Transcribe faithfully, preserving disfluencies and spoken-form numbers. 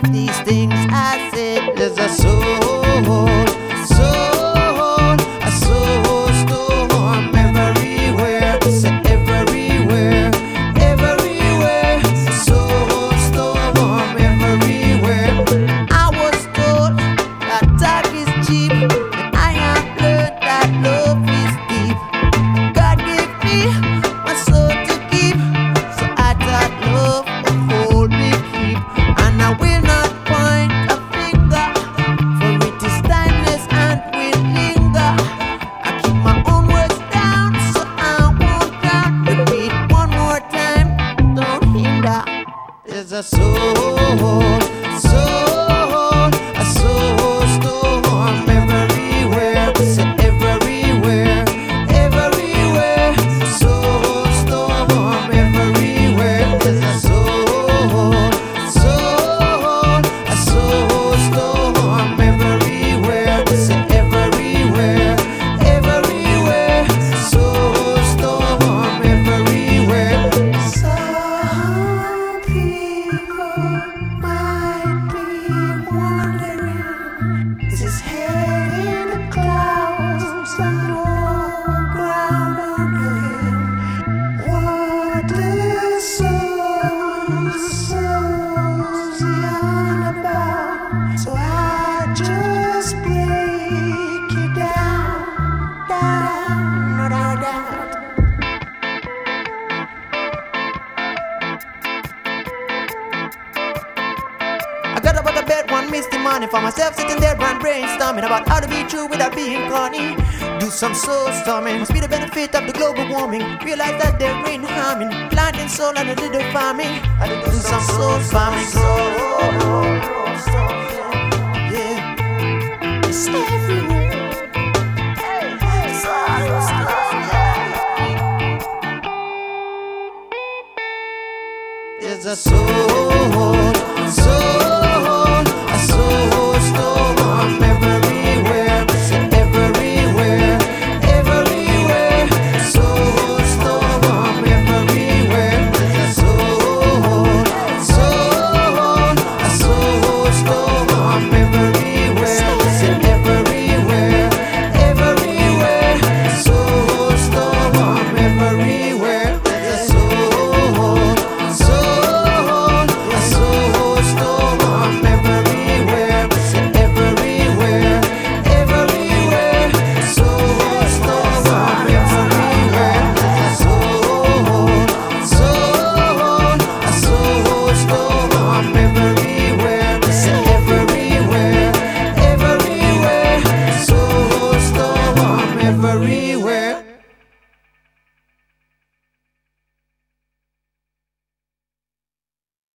these things I said. There's a soul, soul, a soul storm everywhere, so everywhere, everywhere, a soul storm everywhere. I was told that talk is cheap, and I have learned that love is deep. God gave me my soul to keep, so I thought love would hold me keep. And I will not point a finger, for it is timeless and will linger. I keep my own words down, so I won't doubt. Repeat one more time, don't hinder. There's a soul, soul, a soul storm everywhere, so everywhere, everywhere, soul storm everywhere. There's a soul, soul, a soul storm everywhere, so everywhere, everywhere, soul storm everywhere. Some people might be wondering, is his head in the clouds and no ground under him? What the soul, soul's yarn about? So I just break it down, down, no doubt, doubt. I got up out of bed one misty morning, for myself sitting there and brainstorming about how to be true without being corny. Do some soul storming, must be the benefit of the global warming. Realize that there ain't harming, planting soul and a little farming. I do some soul farming.